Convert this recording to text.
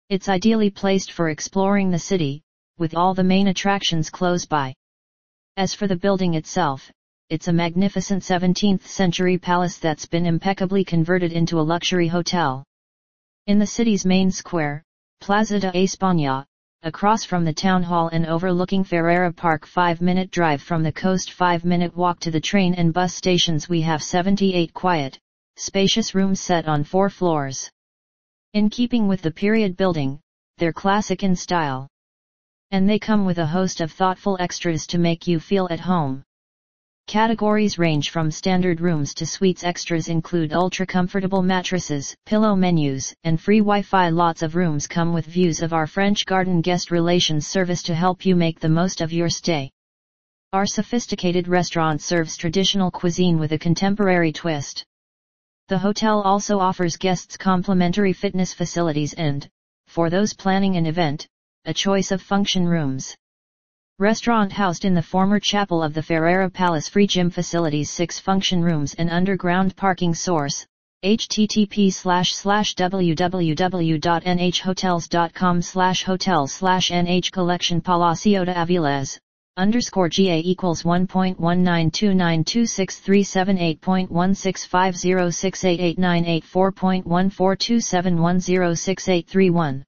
It's ideally placed for exploring the city, with all the main attractions close by. As for the building itself, it's a magnificent 17th-century palace that's been impeccably converted into a luxury hotel. In the city's main square, Plaza de España, across from the town hall and overlooking Ferrera Park, 5-minute drive from the coast, 5-minute walk to the train and bus stations, we have 78 quiet, spacious rooms set on 4 floors. In keeping with the period building, they're classic in style. And they come with a host of thoughtful extras to make you feel at home. Categories range from standard rooms to suites. Extras include ultra-comfortable mattresses, pillow menus, and free Wi-Fi. Lots of rooms come with views of our French Garden guest relations service to help you make the most of your stay. Our sophisticated restaurant serves traditional cuisine with a contemporary twist. The hotel also offers guests complimentary fitness facilities and, for those planning an event, a choice of function rooms. Restaurant housed in the former chapel of the Ferrera Palace, free gym facilities, 6 function rooms and underground parking. Source: http://www.nhotels.com/hotel/NH Collection Palacio de Avilés _GA equals 1.192926378.16506889884.14271068331